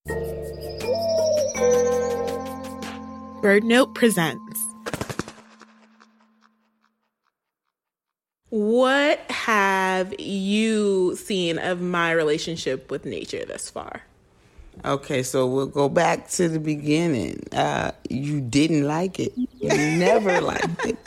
BirdNote presents. What have you seen of my relationship with nature thus far? Okay, so we'll go back to the beginning. You didn't like it. You never liked it.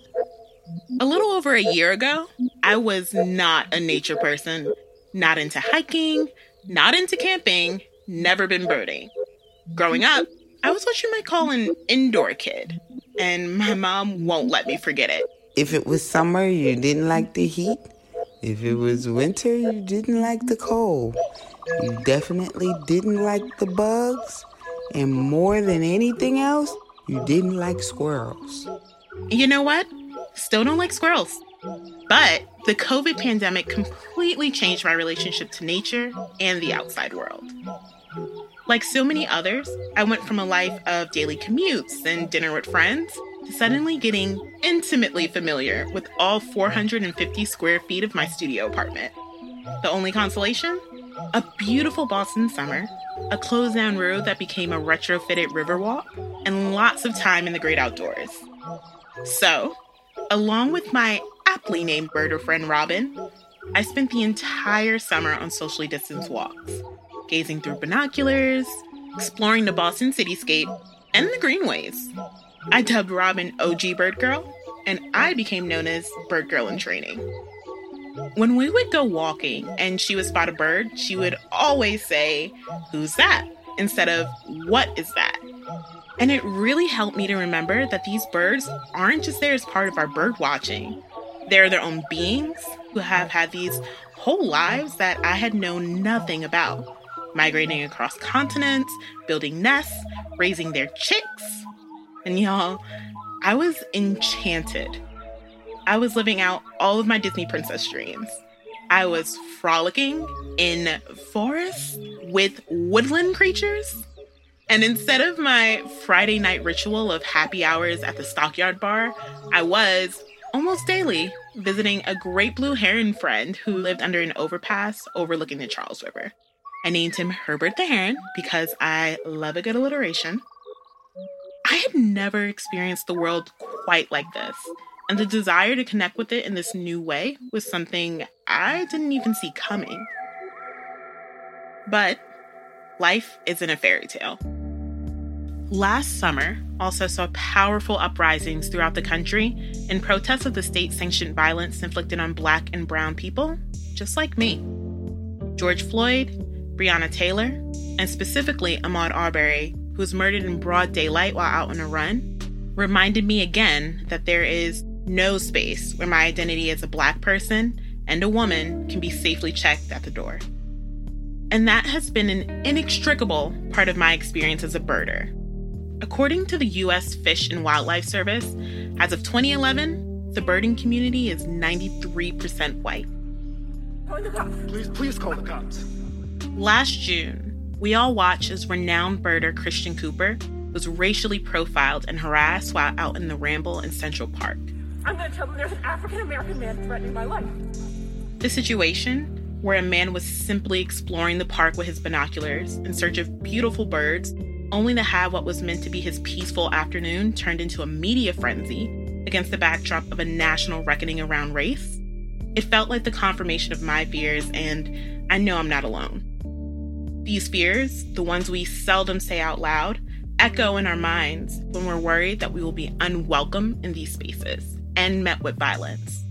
A little over a year ago, I was not a nature person. Not into hiking, not into camping, never been birding. Growing up, I was what you might call an indoor kid, and my mom won't let me forget it. If it was summer, you didn't like the heat. If it was winter, you didn't like the cold. You definitely didn't like the bugs. And more than anything else, you didn't like squirrels. You know what? Still don't like squirrels. But the COVID pandemic completely changed my relationship to nature and the outside world. Like so many others, I went from a life of daily commutes and dinner with friends to suddenly getting intimately familiar with all 450 square feet of my studio apartment. The only consolation? A beautiful Boston summer, a closed-down road that became a retrofitted riverwalk, and lots of time in the great outdoors. So, along with my aptly named birder friend Robin, I spent the entire summer on socially distanced walks, gazing through binoculars, exploring the Boston cityscape, and the greenways. I dubbed Robin OG Bird Girl, and I became known as Bird Girl in Training. When we would go walking and she would spot a bird, she would always say, "Who's that?" instead of "What is that?" And it really helped me to remember that these birds aren't just there as part of our bird watching. They're their own beings who have had these whole lives that I had known nothing about. Migrating across continents, building nests, raising their chicks. And y'all, I was enchanted. I was living out all of my Disney princess dreams. I was frolicking in forests with woodland creatures. And instead of my Friday night ritual of happy hours at the Stockyard Bar, I was, almost daily, visiting a great blue heron friend who lived under an overpass overlooking the Charles River. I named him Herbert the Heron because I love a good alliteration. I had never experienced the world quite like this, and the desire to connect with it in this new way was something I didn't even see coming. But life isn't a fairy tale. Last summer also saw powerful uprisings throughout the country in protest of the state-sanctioned violence inflicted on Black and brown people, just like me. George Floyd, Breonna Taylor, and specifically Ahmaud Arbery, who was murdered in broad daylight while out on a run, reminded me again that there is no space where my identity as a Black person and a woman can be safely checked at the door. And that has been an inextricable part of my experience as a birder. According to the U.S. Fish and Wildlife Service, as of 2011, the birding community is 93% white. Call the cops. Please call the cops. Last June, we all watched as renowned birder Christian Cooper was racially profiled and harassed while out in the Ramble in Central Park. I'm going to tell them there's an African-American man threatening my life. The situation, where a man was simply exploring the park with his binoculars in search of beautiful birds, only to have what was meant to be his peaceful afternoon turned into a media frenzy against the backdrop of a national reckoning around race. It felt like the confirmation of my fears, and I know I'm not alone. These fears, the ones we seldom say out loud, echo in our minds when we're worried that we will be unwelcome in these spaces and met with violence.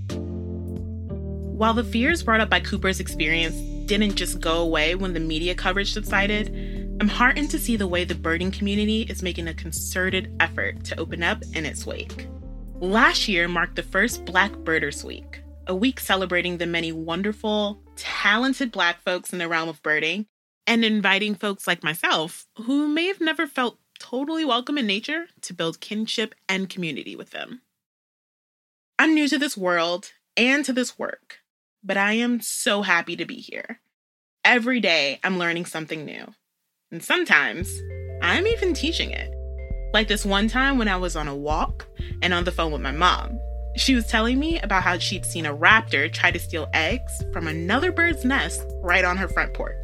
While the fears brought up by Cooper's experience didn't just go away when the media coverage subsided, I'm heartened to see the way the birding community is making a concerted effort to open up in its wake. Last year marked the first Black Birders Week, a week celebrating the many wonderful, talented Black folks in the realm of birding, and inviting folks like myself, who may have never felt totally welcome in nature, to build kinship and community with them. I'm new to this world and to this work, but I am so happy to be here. Every day, I'm learning something new. And sometimes, I'm even teaching it. Like this one time when I was on a walk and on the phone with my mom. She was telling me about how she'd seen a raptor try to steal eggs from another bird's nest right on her front porch.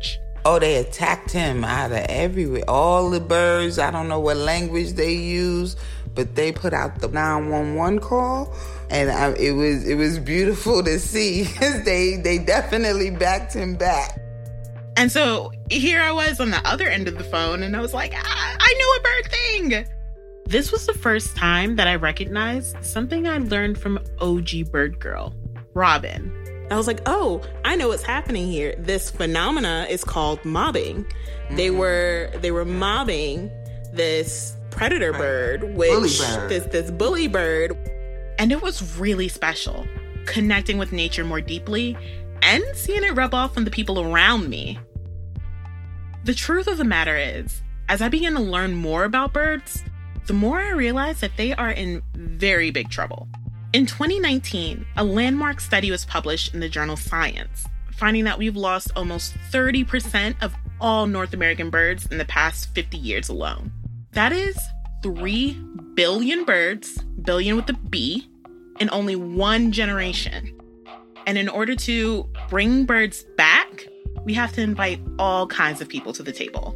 Oh, they attacked him out of everywhere. All the birds, I don't know what language they use, but they put out the 911 call, and it was beautiful to see. they definitely backed him back. And so here I was on the other end of the phone, and I was like, I know a bird thing. This was the first time that I recognized something I learned from OG bird girl, Robin. I was like, oh, I know what's happening here. This phenomena is called mobbing. Mm-hmm. They were mobbing this predator bird, this bully bird. And it was really special, connecting with nature more deeply and seeing it rub off on the people around me. The truth of the matter is, as I began to learn more about birds, the more I realized that they are in very big trouble. In 2019, a landmark study was published in the journal Science, finding that we've lost almost 30% of all North American birds in the past 50 years alone. That is 3 billion birds, billion with a B, in only one generation. And in order to bring birds back, we have to invite all kinds of people to the table.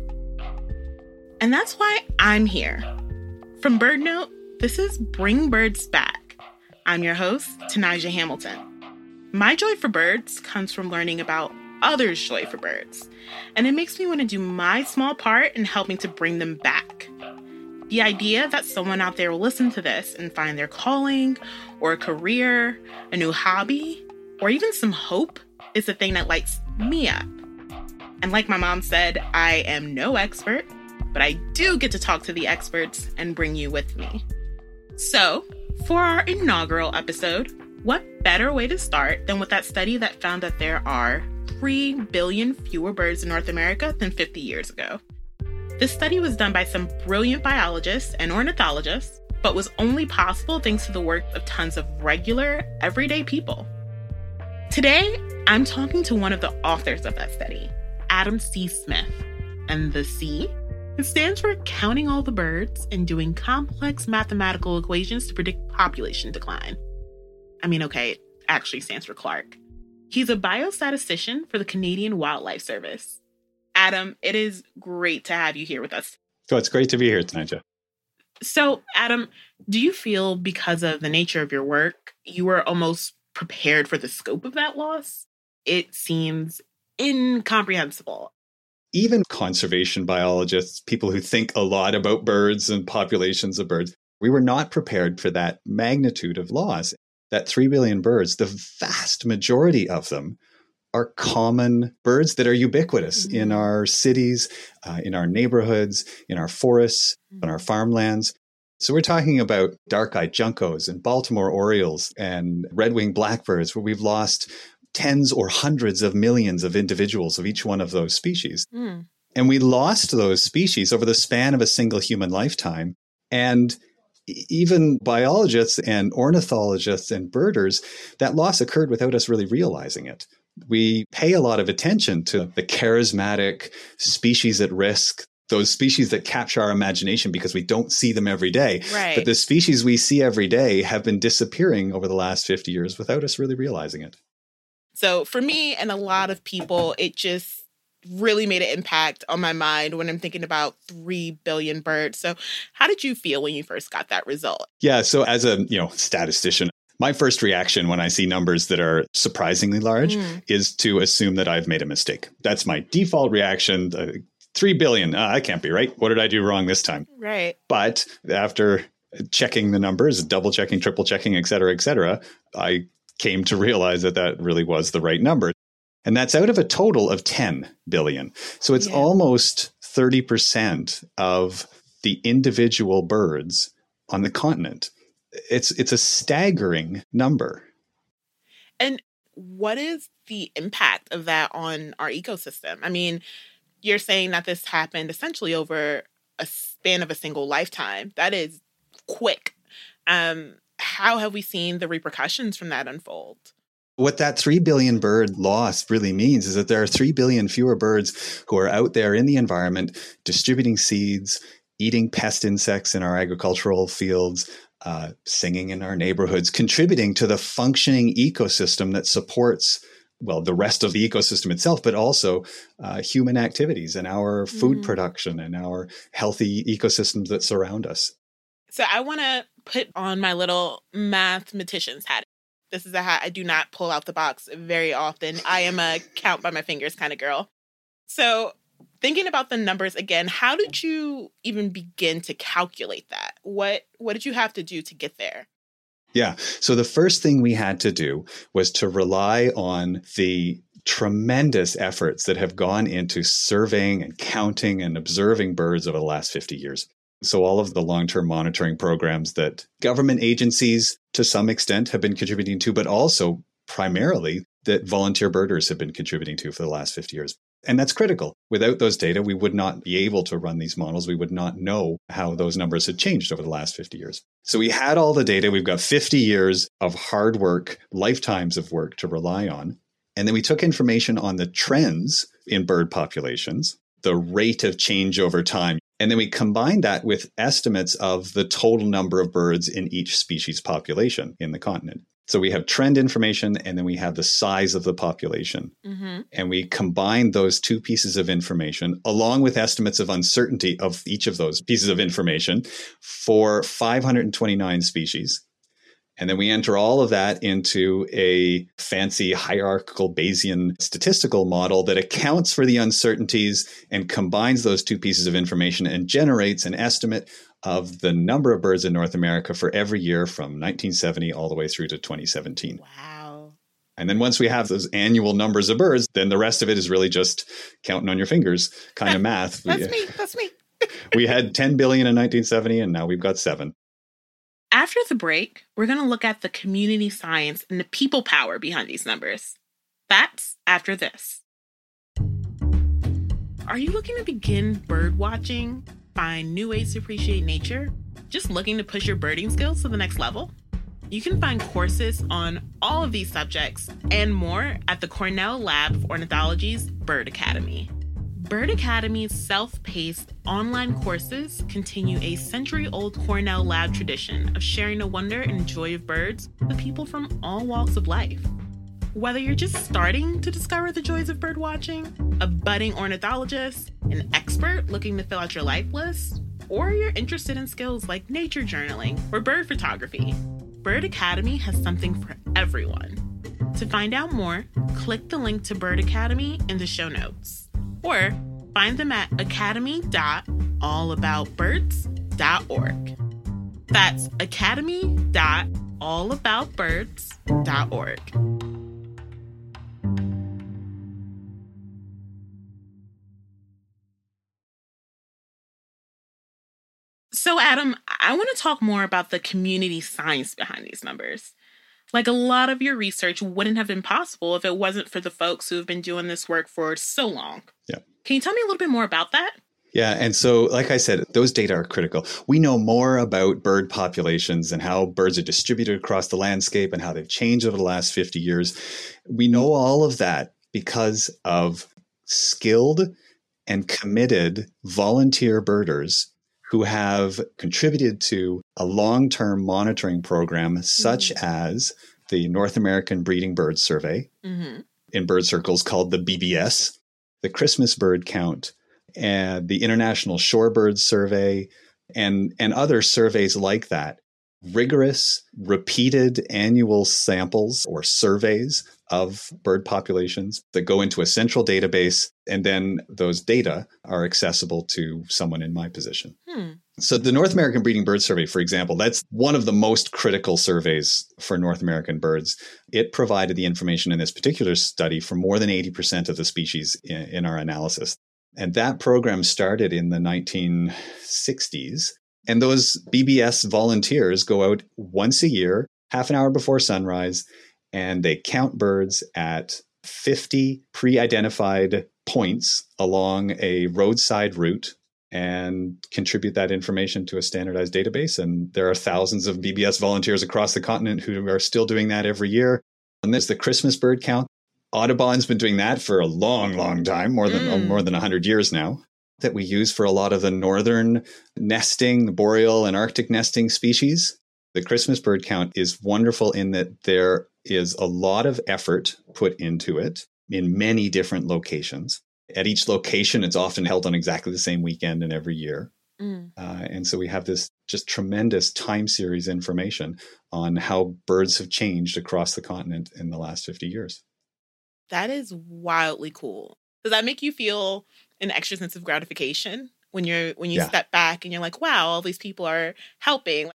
And that's why I'm here. From BirdNote, this is Bring Birds Back. I'm your host, Tanaja Hamilton. My joy for birds comes from learning about others' joy for birds, and it makes me want to do my small part in helping to bring them back. The idea that someone out there will listen to this and find their calling, or a career, a new hobby, or even some hope is the thing that lights me up. And like my mom said, I am no expert, but I do get to talk to the experts and bring you with me. So, for our inaugural episode, what better way to start than with that study that found that there are 3 billion fewer birds in North America than 50 years ago. This study was done by some brilliant biologists and ornithologists, but was only possible thanks to the work of tons of regular, everyday people. Today, I'm talking to one of the authors of that study, Adam C. Smith. And the C? It stands for counting all the birds and doing complex mathematical equations to predict population decline. It actually stands for Clark. He's a biostatistician for the Canadian Wildlife Service. Adam, it is great to have you here with us. Oh, it's great to be here, Tanaja. So, Adam, do you feel because of the nature of your work, you were almost prepared for the scope of that loss? It seems incomprehensible. Even conservation biologists, people who think a lot about birds and populations of birds, we were not prepared for that magnitude of loss. That 3 billion birds, the vast majority of them are common birds that are ubiquitous in our cities, in our neighborhoods, in our forests, on our farmlands. So we're talking about dark-eyed juncos and Baltimore orioles and red-winged blackbirds, where we've lost tens or hundreds of millions of individuals of each one of those species. And we lost those species over the span of a single human lifetime. And even biologists and ornithologists and birders, that loss occurred without us really realizing it. We pay a lot of attention to the charismatic species at risk, those species that capture our imagination because we don't see them every day. Right. But the species we see every day have been disappearing over the last 50 years without us really realizing it. So for me and a lot of people, it just really made an impact on my mind when I'm thinking about 3 billion birds. So how did you feel when you first got that result? Yeah, so as a statistician, my first reaction when I see numbers that are surprisingly large is to assume that I've made a mistake. That's my default reaction. 3 billion, I can't be right. What did I do wrong this time? Right. But after checking the numbers, double checking, triple checking, et cetera, I came to realize that that really was the right number. And that's out of a total of 10 billion. So it's almost 30% of the individual birds on the continent. It's a staggering number. And what is the impact of that on our ecosystem? I mean, you're saying that this happened essentially over a span of a single lifetime. That is quick. How have we seen the repercussions from that unfold? What that 3 billion bird loss really means is that there are 3 billion fewer birds who are out there in the environment distributing seeds, eating pest insects in our agricultural fields, singing in our neighborhoods, contributing to the functioning ecosystem that supports well, the rest of the ecosystem itself, but also human activities and our food production and our healthy ecosystems that surround us. So I want to put on my little mathematician's hat. This is a hat I do not pull out the box very often. I am a count by my fingers kind of girl. So thinking about the numbers again, how did you even begin to calculate that? What did you have to do to get there? Yeah. So the first thing we had to do was to rely on the tremendous efforts that have gone into surveying and counting and observing birds over the last 50 years. So all of the long-term monitoring programs that government agencies to some extent have been contributing to, but also primarily that volunteer birders have been contributing to for the last 50 years. And that's critical. Without those data, we would not be able to run these models. We would not know how those numbers had changed over the last 50 years. So we had all the data. We've got 50 years of hard work, lifetimes of work to rely on. And then we took information on the trends in bird populations, the rate of change over time. And then we combined that with estimates of the total number of birds in each species population in the continent. So we have trend information, and then we have the size of the population. Mm-hmm. And we combine those two pieces of information along with estimates of uncertainty of each of those pieces of information for 529 species. And then we enter all of that into a fancy hierarchical Bayesian statistical model that accounts for the uncertainties and combines those two pieces of information and generates an estimate of the number of birds in North America for every year from 1970 all the way through to 2017. Wow. And then once we have those annual numbers of birds, then the rest of it is really just counting on your fingers kind of math. That's me. We had 10 billion in 1970, and now we've got 7. After the break, we're going to look at the community science and the people power behind these numbers. That's after this. Are you looking to begin bird watching? Find new ways to appreciate nature? Just looking to push your birding skills to the next level? You can find courses on all of these subjects and more at the Cornell Lab of Ornithology's Bird Academy. Bird Academy's self-paced online courses continue a century-old Cornell Lab tradition of sharing the wonder and joy of birds with people from all walks of life. Whether you're just starting to discover the joys of bird watching, a budding ornithologist, an expert looking to fill out your life list, or you're interested in skills like nature journaling or bird photography, Bird Academy has something for everyone. To find out more, click the link to Bird Academy in the show notes, or find them at academy.allaboutbirds.org. That's academy.allaboutbirds.org. So, Adam, I want to talk more about the community science behind these numbers. Like, a lot of your research wouldn't have been possible if it wasn't for the folks who have been doing this work for so long. Yeah. Can you tell me a little bit more about that? Yeah. And so, like I said, those data are critical. We know more about bird populations and how birds are distributed across the landscape and how they've changed over the last 50 years. We know all of that because of skilled and committed volunteer birders who have contributed to a long-term monitoring program such as the North American Breeding Bird Survey, in bird circles called the BBS, the Christmas bird count, and the International Shorebird Survey, and other surveys like that. Rigorous, repeated annual samples or surveys of bird populations that go into a central database, and then those data are accessible to someone in my position. So the North American Breeding Bird Survey, for example, that's one of the most critical surveys for North American birds. It provided the information in this particular study for more than 80% of the species in our analysis. And that program started in the 1960s. And those BBS volunteers go out once a year, half an hour before sunrise, and they count birds at 50 pre-identified points along a roadside route and contribute that information to a standardized database. And there are thousands of BBS volunteers across the continent who are still doing that every year. And there's the Christmas bird count. Audubon's been doing that for a long, long time, more than 100 years now, that we use for a lot of the northern nesting, the boreal and Arctic nesting species. The Christmas bird count is wonderful in that there is a lot of effort put into it in many different locations. At each location, it's often held on exactly the same weekend in every year. And so we have this just tremendous time series information on how birds have changed across the continent in the last 50 years. That is wildly cool. Does that make you feel an extra sense of gratification when you step back and you're like, wow, all these people are helping?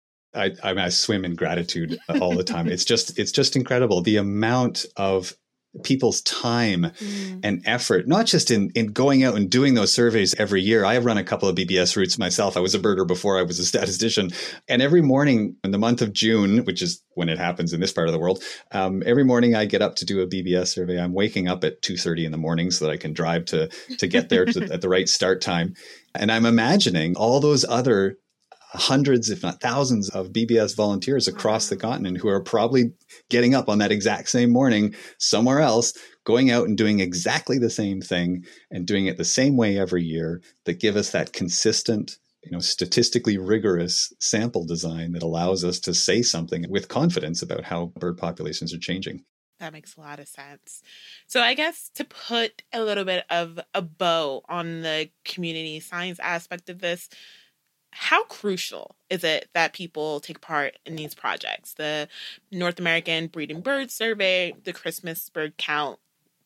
I swim in gratitude all the time. It's just incredible. The amount of people's time and effort, not just in going out and doing those surveys every year. I have run a couple of BBS routes myself. I was a birder before I was a statistician. And every morning in the month of June, which is when it happens in this part of the world, every morning I get up to do a BBS survey. I'm waking up at 2:30 in the morning so that I can drive to get there at the right start time. And I'm imagining all those other hundreds, if not thousands, of BBS volunteers across the continent who are probably getting up on that exact same morning somewhere else, going out and doing exactly the same thing and doing it the same way every year, that give us that consistent, statistically rigorous sample design that allows us to say something with confidence about how bird populations are changing. That makes a lot of sense. So I guess to put a little bit of a bow on the community science aspect of this, how crucial is it that people take part in these projects? The North American Breeding Bird Survey, the Christmas bird count.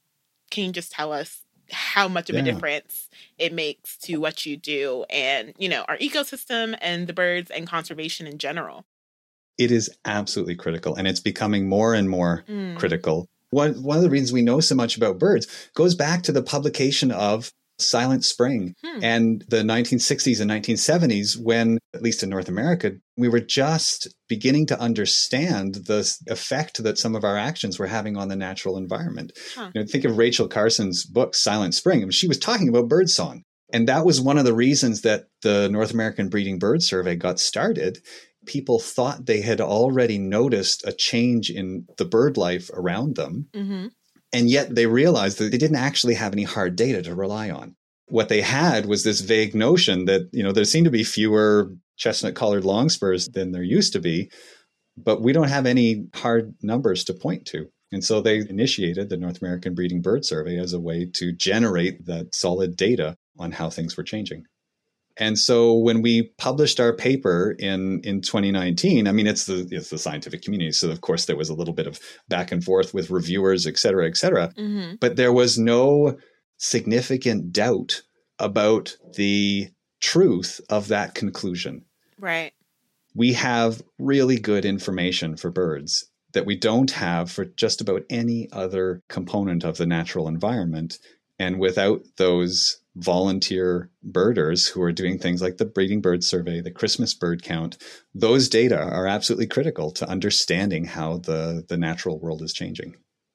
Can you just tell us how much of a difference it makes to what you do and, our ecosystem and the birds and conservation in general? It is absolutely critical, and it's becoming more and more critical. One of the reasons we know so much about birds goes back to the publication of Silent Spring and the 1960s and 1970s, when, at least in North America, we were just beginning to understand the effect that some of our actions were having on the natural environment. Think of Rachel Carson's book, Silent Spring. I mean, she was talking about birdsong. And that was one of the reasons that the North American Breeding Bird Survey got started. People thought they had already noticed a change in the bird life around them. And yet they realized that they didn't actually have any hard data to rely on. What they had was this vague notion that, there seemed to be fewer chestnut-collared longspurs than there used to be, but we don't have any hard numbers to point to. And so they initiated the North American Breeding Bird Survey as a way to generate that solid data on how things were changing. And so when we published our paper in 2019, I mean, it's the scientific community. So, of course, there was a little bit of back and forth with reviewers, et cetera, et cetera. But there was no significant doubt about the truth of that conclusion. Right. We have really good information for birds that we don't have for just about any other component of the natural environment. And without those volunteer birders who are doing things like the Breeding Bird Survey, the Christmas bird count, those data are absolutely critical to understanding how the natural world is changing.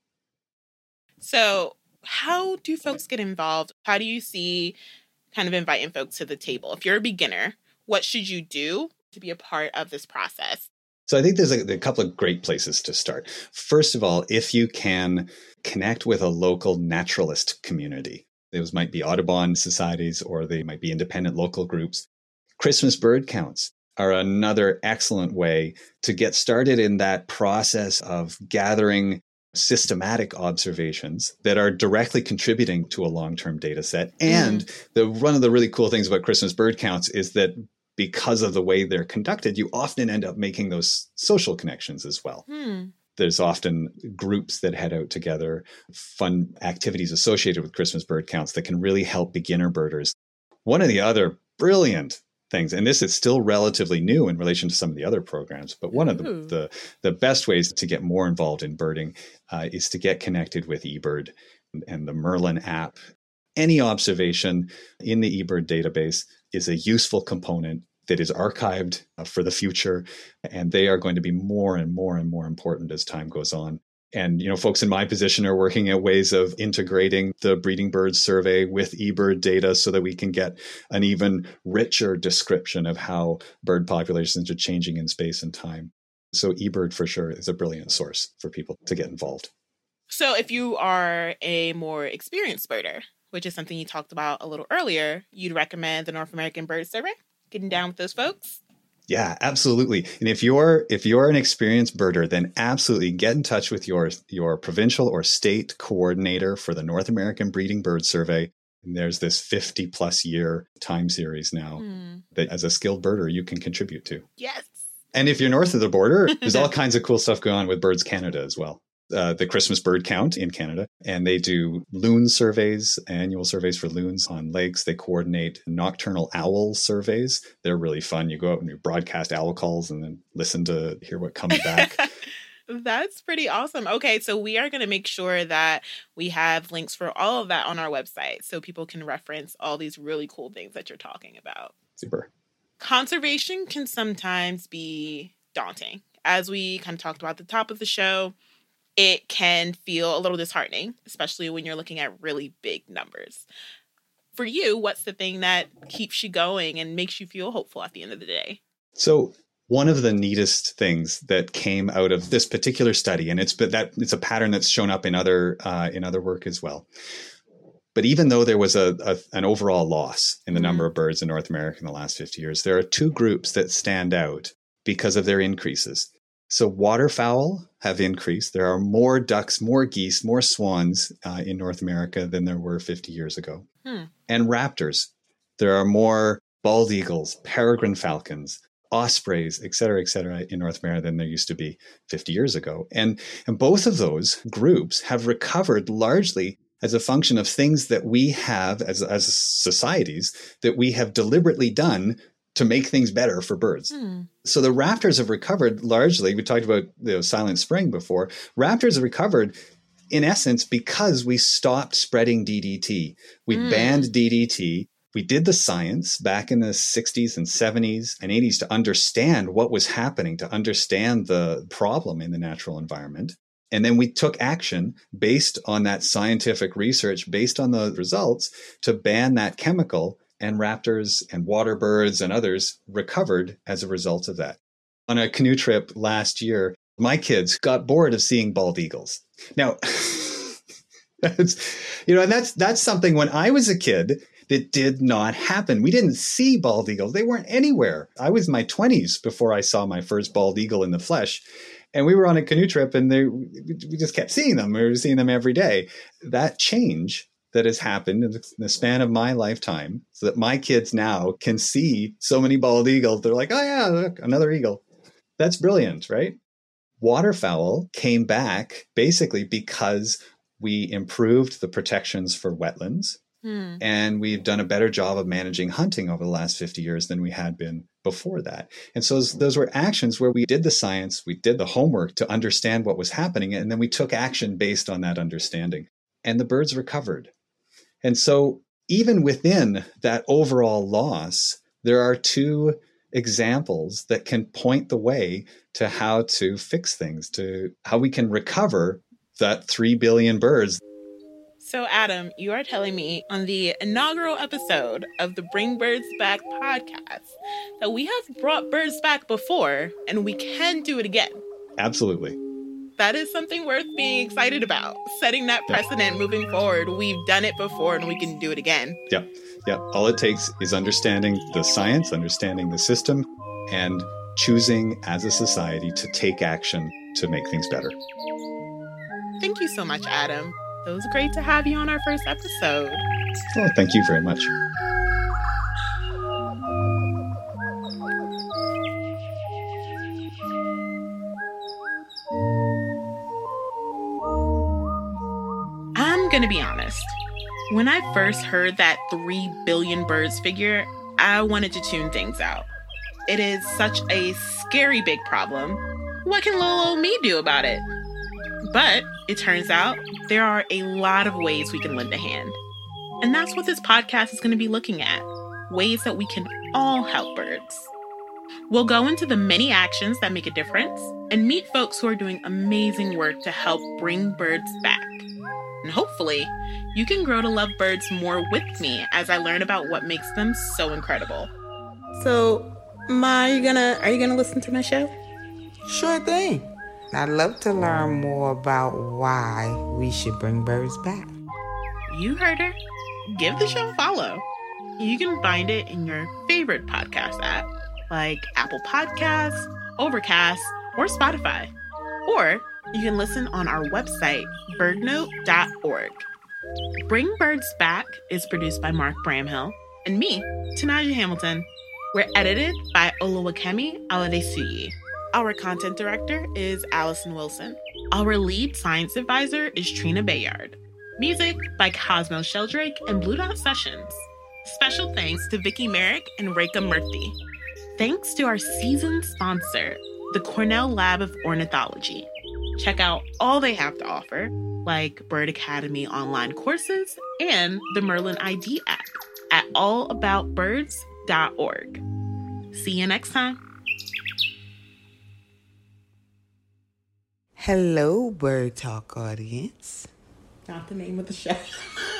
So how do folks get involved? How do you see kind of inviting folks to the table? If you're a beginner, what should you do to be a part of this process? So I think there's a couple of great places to start. First of all, if you can connect with a local naturalist community, those might be Audubon societies or they might be independent local groups. Christmas bird counts are another excellent way to get started in that process of gathering systematic observations that are directly contributing to a long-term data set. And one of the really cool things about Christmas bird counts is that because of the way they're conducted, you often end up making those social connections as well. There's often groups that head out together, fun activities associated with Christmas bird counts that can really help beginner birders. One of the other brilliant things, and this is still relatively new in relation to some of the other programs, but one of the best ways to get more involved in birding is to get connected with eBird and the Merlin app. Any observation in the eBird database is a useful component that is archived for the future, and they are going to be more and more and more important as time goes on. And, folks in my position are working at ways of integrating the Breeding Bird Survey with eBird data so that we can get an even richer description of how bird populations are changing in space and time. So eBird for sure is a brilliant source for people to get involved. So if you are a more experienced birder, which is something you talked about a little earlier, you'd recommend the North American Bird Survey? Getting down with those folks? Yeah, absolutely. And if you're an experienced birder, then absolutely get in touch with your provincial or state coordinator for the North American Breeding Bird Survey. And there's this 50 plus year time series now that as a skilled birder you can contribute to. Yes. And if you're north of the border, there's all kinds of cool stuff going on with Birds Canada as well. The Christmas bird count in Canada, and they do loon surveys, annual surveys for loons on lakes. They coordinate nocturnal owl surveys. They're really fun. You go out and you broadcast owl calls and then listen to hear what comes back. That's pretty awesome. Okay, so we are going to make sure that we have links for all of that on our website so people can reference all these really cool things that you're talking about. Super. Conservation can sometimes be daunting. As we kind of talked about at the top of the show, it can feel a little disheartening, especially when you're looking at really big numbers. For you, what's the thing that keeps you going and makes you feel hopeful at the end of the day? So one of the neatest things that came out of this particular study, and it's a pattern that's shown up in other work as well. But even though there was an overall loss in the number of birds in North America in the last 50 years, there are two groups that stand out because of their increases. So waterfowl have increased. There are more ducks, more geese, more swans in North America than there were 50 years ago. And raptors. There are more bald eagles, peregrine falcons, ospreys, et cetera, in North America than there used to be 50 years ago. And both of those groups have recovered largely as a function of things that we have as societies that we have deliberately done to make things better for birds. So the raptors have recovered largely. We talked about the Silent Spring before. Raptors have recovered in essence because we stopped spreading DDT. We banned DDT. We did the science back in the 60s and 70s and 80s to understand what was happening, to understand the problem in the natural environment. And then we took action based on that scientific research, based on the results, to ban that chemical. And raptors and water birds and others recovered as a result of that. On a canoe trip last year, my kids got bored of seeing bald eagles. Now, that's something when I was a kid that did not happen. We didn't see bald eagles. They weren't anywhere. I was in my 20s before I saw my first bald eagle in the flesh. And we were on a canoe trip and we just kept seeing them. We were seeing them every day. That change that has happened in the span of my lifetime so that my kids now can see so many bald eagles. They're like, oh yeah, look, another eagle. That's brilliant, right? Waterfowl came back basically because we improved the protections for wetlands and we've done a better job of managing hunting over the last 50 years than we had been before that. And so those were actions where we did the science, we did the homework to understand what was happening, and then we took action based on that understanding. And the birds recovered. And so even within that overall loss, there are two examples that can point the way to how to fix things, to how we can recover that 3 billion birds. So Adam, you are telling me on the inaugural episode of the Bring Birds Back podcast that we have brought birds back before and we can do it again. Absolutely. That is something worth being excited about. Setting that precedent moving forward. We've done it before and we can do it again. Yeah. All it takes is understanding the science, understanding the system, and choosing as a society to take action to make things better. Thank you so much, Adam. It was great to have you on our first episode. Oh, thank you very much. I'm gonna be honest. When I first heard that 3 billion birds figure, I wanted to tune things out. It is such a scary big problem. What can little old me do about it? But it turns out there are a lot of ways we can lend a hand. And that's what this podcast is going to be looking at. Ways that we can all help birds. We'll go into the many actions that make a difference and meet folks who are doing amazing work to help bring birds back. And hopefully, you can grow to love birds more with me as I learn about what makes them so incredible. So, Ma, are you gonna listen to my show? Sure thing. I'd love to learn more about why we should bring birds back. You heard her. Give the show a follow. You can find it in your favorite podcast app like Apple Podcasts, Overcast, or Spotify. Or you can listen on our website, birdnote.org. Bring Birds Back is produced by Mark Bramhill and me, Tanaja Hamilton. We're edited by Oluwakemi Aladesuyi. Our content director is Allison Wilson. Our lead science advisor is Trina Bayard. Music by Cosmo Sheldrake and Blue Dot Sessions. Special thanks to Vicky Merrick and Rekha Murthy. Thanks to our season sponsor, the Cornell Lab of Ornithology. Check out all they have to offer, like Bird Academy online courses and the Merlin ID app at allaboutbirds.org. See you next time. Hello, Bird Talk audience. Not the name of the show.